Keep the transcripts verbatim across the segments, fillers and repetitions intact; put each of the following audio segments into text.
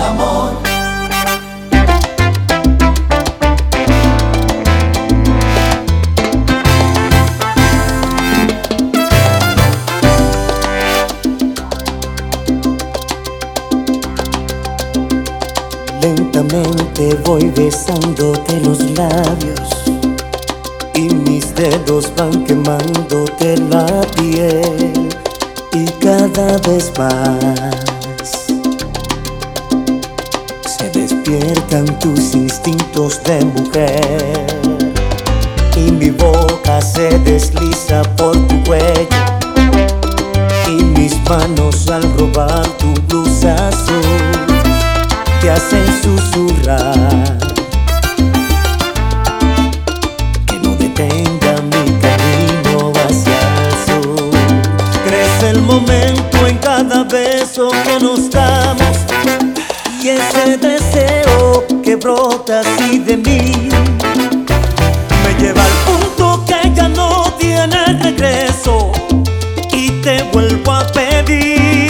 amor. Lentamente voy besándote los labios y mis dedos van quemándote la piel, y cada vez más se despiertan tus instintos de mujer, y mi boca se desliza por tu cuello, y mis manos al robar tu blusa azul te hacen susurrar que no detenga mi camino hacia el sur. Crece el momento en cada beso que nos damos, y ese deseo que brota así de mí me lleva al punto que ya no tiene regreso, y te vuelvo a pedir.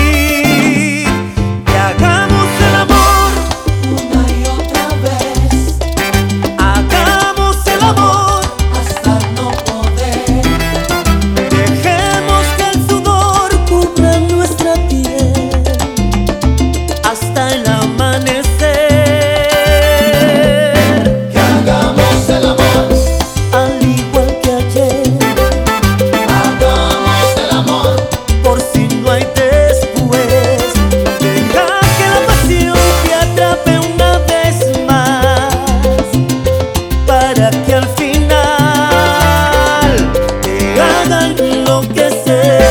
Que al final te hagan enloquecer.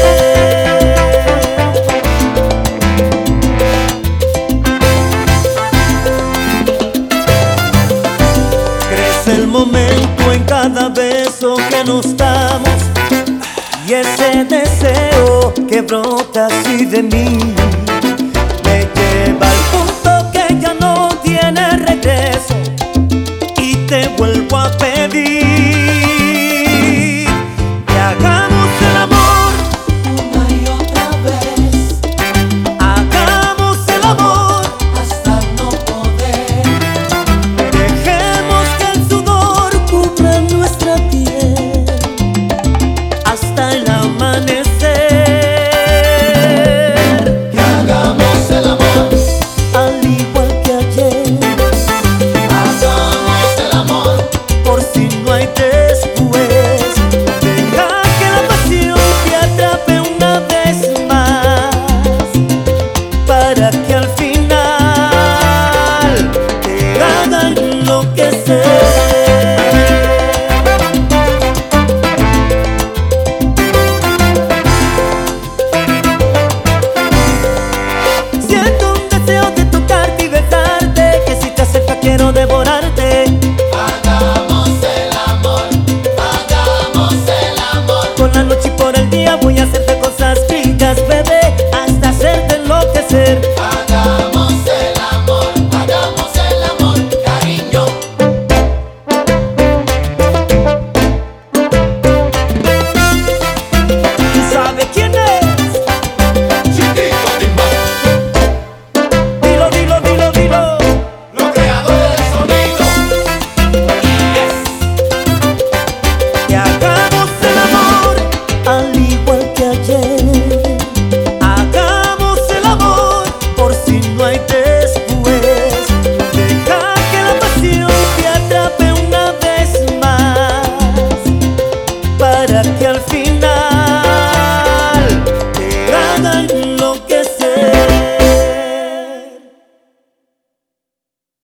Crece el momento en cada beso que nos damos, y ese deseo que brota así de mí me lleva al punto que ya no tiene regreso, y te vuelvo a pedir.